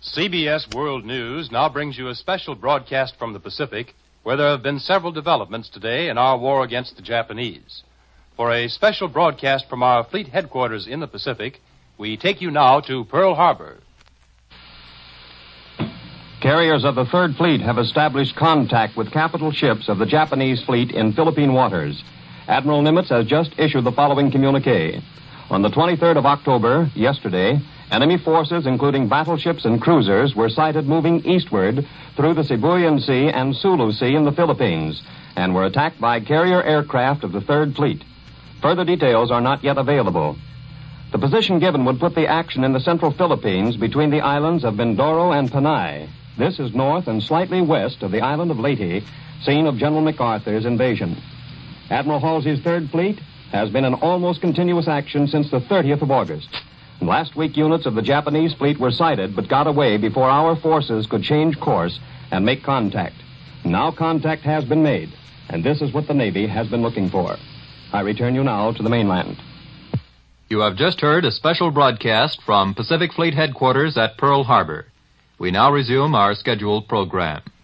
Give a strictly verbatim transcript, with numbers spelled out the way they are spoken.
C B S World News now brings you a special broadcast from the Pacific, where there have been several developments today in our war against the Japanese. For a special broadcast from our fleet headquarters in the Pacific, we take you now to Pearl Harbor. Carriers of the Third Fleet have established contact with capital ships of the Japanese fleet in Philippine waters. Admiral Nimitz has just issued the following communique. On the twenty-third of October, yesterday, enemy forces, including battleships and cruisers, were sighted moving eastward through the Sibuyan Sea and Sulu Sea in the Philippines and were attacked by carrier aircraft of the Third Fleet. Further details are not yet available. The position given would put the action in the central Philippines between the islands of Mindoro and Panay. This is north and slightly west of the island of Leyte, scene of General MacArthur's invasion. Admiral Halsey's Third Fleet has been in almost continuous action since the thirtieth of August. Last week, units of the Japanese fleet were sighted but got away before our forces could change course and make contact. Now contact has been made, and this is what the Navy has been looking for. I return you now to the mainland. You have just heard a special broadcast from Pacific Fleet Headquarters at Pearl Harbor. We now resume our scheduled program.